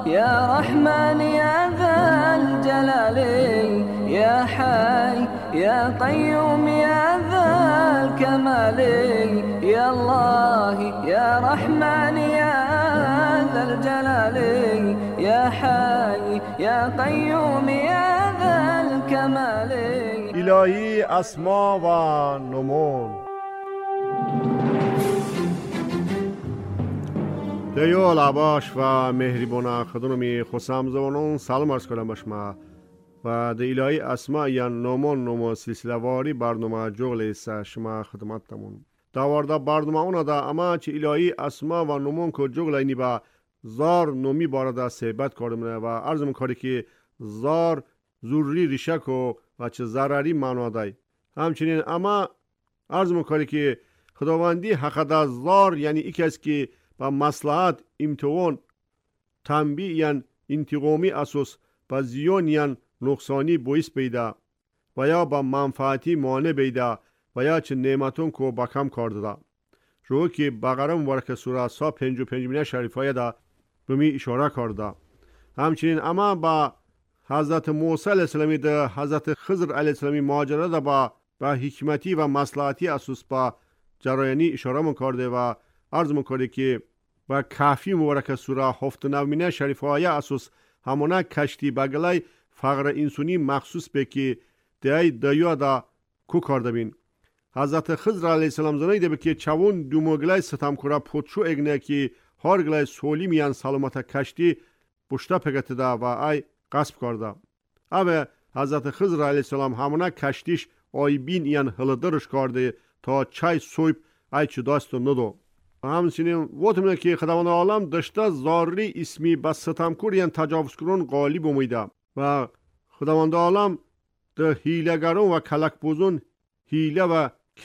يا رحمن يا ذا الجلال يا حي يا قيوم يا ذا الكمال يا الله يا رحمن يا ذا الجلال يا حي يا قيوم يا ذا الكمال. الهی اسما و نمون. دیو لباش و مهربان خدونمی خسام زبانون سلام عرض کنم باشما و دی الهی اسما یا نمون سلسله واری برنامه جغل ایسا شما خدمت تمون دوارده برنامه اونا دا اما چه الهی اسما و نمون که جغل اینی با زار نومی بارده صحبت کردمونه و عرض میکنه که زار زوری ریشک و چه ضرری معنا دای. همچنین اما عرض میکنه که خداوندی حقیقت زار یعنی ای کس که با مصلحت امتحان تنبیه یعنی انتقامی اساس با زیان یعنی نقصانی باعث بیده و یا با منفعتی مانع بیده و یا چه نعمتون که با کم کرده. رو که بقره مبارک سوره 155 شریفه دا بمی اشاره کرده. همچنین اما با حضرت موسی علیه السلامی ده حضرت خضر علیه السلامی ماجرا ده با حکمتی و مصلحتی اساس با جرایانی اشاره می‌کرده و عرض می‌کنه که با کافی مبارک سوره 79 شریفه اساس همونه کشتی بگلای فقر انسانی مخصوص به که دیا دا کو کرده بین. حضرت خضر علیه السلام زنیده به که چون دومگلای ستمکورا پوتشو اگنه که هر گلای سولی میان سلامت کشتی پشتا پگته دا و ای قصب کرده. اوه حضرت خضر علیه السلام همونه کشتیش آی بین یان هلدرش کرده تا چای سویب ای چه داستو ندو. همچنین وقتی که خداوند عالم داشته زاری اسمی بس ستمکور یان تجاوز کرون غالب امیده و خداوند عالم ده هیلگرون و کلک بوزون هیله و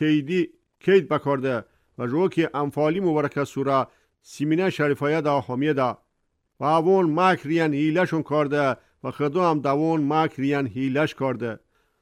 کید بکرده و رو که انفالی مبارک سوره 30 شریفه دا حامیه دا و اون مکریان هیلشون کرده و خدو هم دوون مکریان هیلش کرده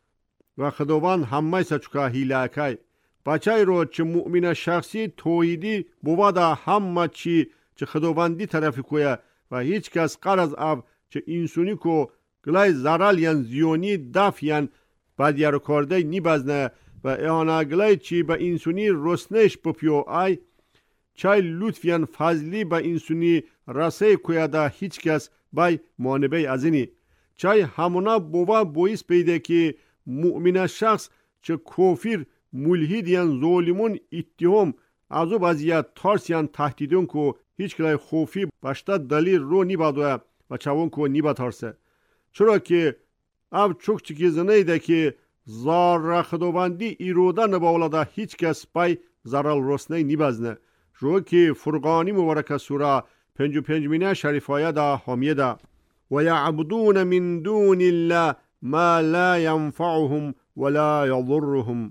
و خداوند همه سچکا هیله که بچه رو چه مؤمن شخصی توحیدی بوده همه چی چه خداوندی طرفی کویه و هیچ کس قرض اب چه انسانی کو گلای زرال یان زیونی دف یان بدیارو کرده نی بزنه و احانا گلای چی با انسانی رسنش بپیو ای چای لطف یان فضلی با انسانی رسه کویه دا هیچ کس بای مانبه ازینی چای همونا بوا بویس پیده که مؤمن شخص چه کافر ملحد یان ظالمون اتهام ازو بازیت ترس یان تهدیدون کو هیچ کلای خوفی باشتا دلیل رو نی بدوه و چون کو نی بترسه چرا که اب چوک چکی زنیده که زار خداوندی ایروده نباولاده هیچ کس پای زرال رسنه نی بزنه رو که فرقانی مبارک سوره 55 شریفه دا حامیه دا و یعبدون من دون الله ما لا ينفعهم ولا يضرهم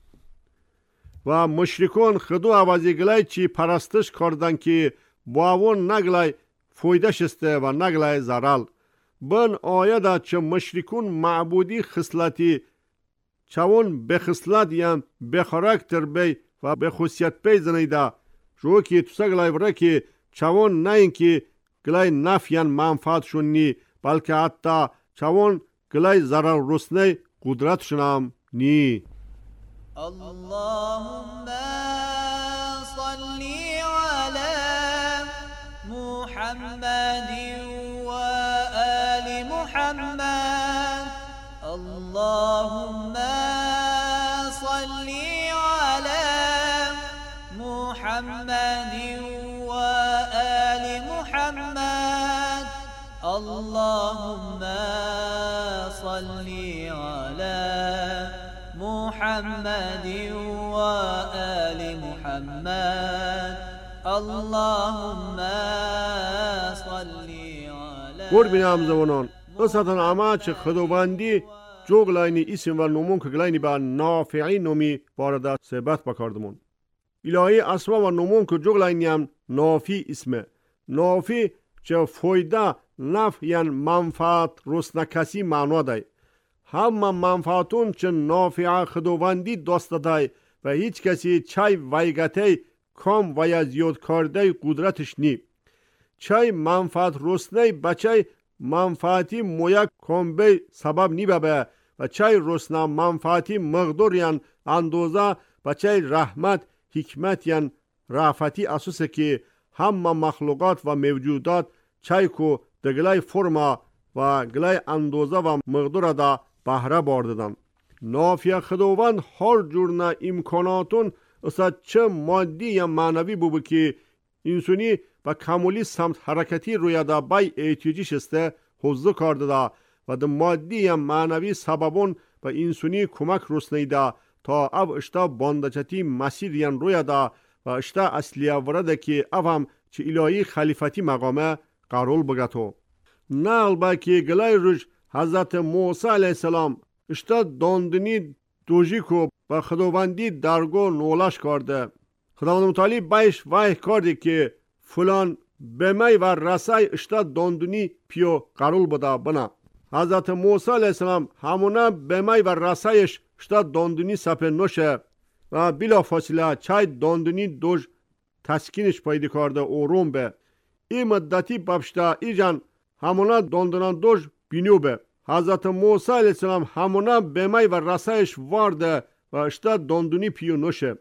و مشرکون خدو عوضی گلای چی پرستش کردن که با اون نگلای فایده شسته و نگلای زرال بن آیه چه مشرکون معبودی خصلتی چون به خصلت یم به خاراکتر بی و به خصیت بی زنیده رو که تو سگلای بره که چون نه این که گلای نفیان منفعتشون نی بلکه حتی چون گلای زرال رسنه قدرتشون نی. اللهم صل على محمد وآل محمد اللهم صل على محمد وآل محمد اللهم صل على محمد وآل محمد اللهم صل على قربان زمانان قصتن اما چه خداوندی جوگلاینی اسم و نمون که گلاینی با نافعی نمی بارده صحبت بکردمون الهی اسما و نمون که جوگلاینی هم نافی اسمه نافی چه فایده نفع یعنی منفعت رسن کسی معنا دای همه منفعتون چه نافع خداوندی دست دای و هیچ کسی چای ویگته کم و یا زیاد کرده قدرتش نی چای منفعت رسنه بچای منفعتی مویک کمبه سبب نیبه و چای رسنه منفعتی مقدور یان اندوزه بچای رحمت حکمت یان رافتی اساسه که همه مخلوقات و موجودات چای کو دگلای فرما و گلای اندوزه و مقدور دا بهره بارددن. نافیه خداوند هر جورنا امکاناتون اصلا چه مادی یا معنوی بوده که انسانی و کاملی سمت حرکتی روی دا بای احتیاجی شسته حوزه کرده دا و دا مادی یا معنوی سببون و انسانی کمک رسنی دا تا او اشتا باندچتی مسیر یان روی دا و اشتا اصلیه ورده که او هم چه الهی خلیفتی مقامه قرول بگتو. نقل با که گلای روش حضرت موسی علیه السلام اشتا داندنی دوژی کو و خداوندی درگو نولاش کرده. خداوند متعالی بایش وحی کرده که فلان بمی و رسای اشتا داندنی پیو قرول بده بنا. حضرت موسی علیه السلام همونه بمی و رسایش اشتا داندنی سپه نوشه و بلا فاصله چای داندنی دوژ تسکینش پیدا کرده و روم به. این مدتی بابشتا ایجان همونه داندنان دوژ بینیو به. حضرت موسی علیه السلام همونه بمی و رسایش وارده و اشتا داندنی پیو نوشه.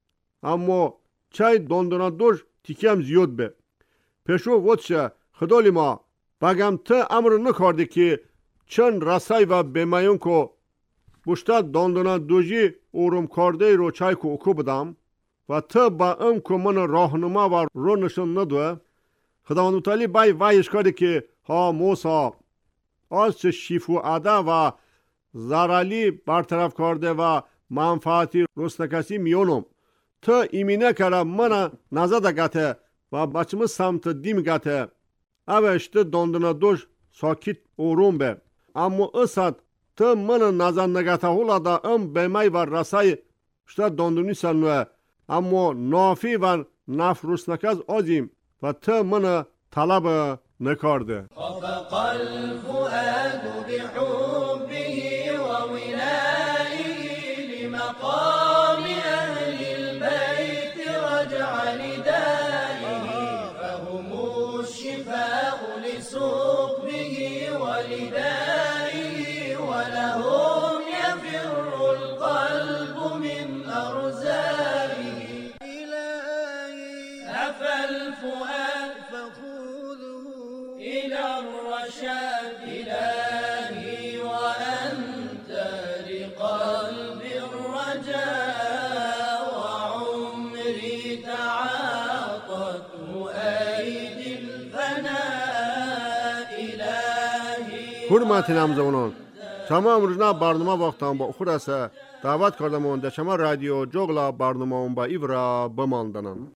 اما چای داندنان دوژ تیکیم زیاد به. پیشو وچه خدالی ما بگم تا امر نکرده که چند رسای و بمیون کو بشتا داندنان دوژی اوروم کرده رو چای کو اکو بدم و تا با ام کو من راهنما و رو نشون ندوه. خداوند متعالی بای وایش کرده که ها موسی از چه شیفو عده و زرالی برطرف کرده و منفعتی رسنکسی میونم تا ایمینه کرده من نزده گته و بچمه سمت دیم گته او اشته داندنه دوش ساکت اوروم به. اما اسد تا من نزد نگته هولا دا ام بیمی و رسای اشته داندنی سنوه اما نافی و نف رسنکز آزیم و تا من طلب نکارده. خفق الفؤاد بحبه وولائه لمقام أهل البيت رجع ندائه فهم الشفاء لسقمه ولدائه ولهم يفر القلب من أرزائه إلهي هفى الفؤاد فخذه إلى الرشاد إلهي وأنت لقلب الرجاء وعمري تعاطته أيدي الفناء إلهي. حرمت نامزونان تمام روزنا برنامه وقتان با خود است دعوت کردم در شما رادیو جغلا برنامه با ایورا بماندنن.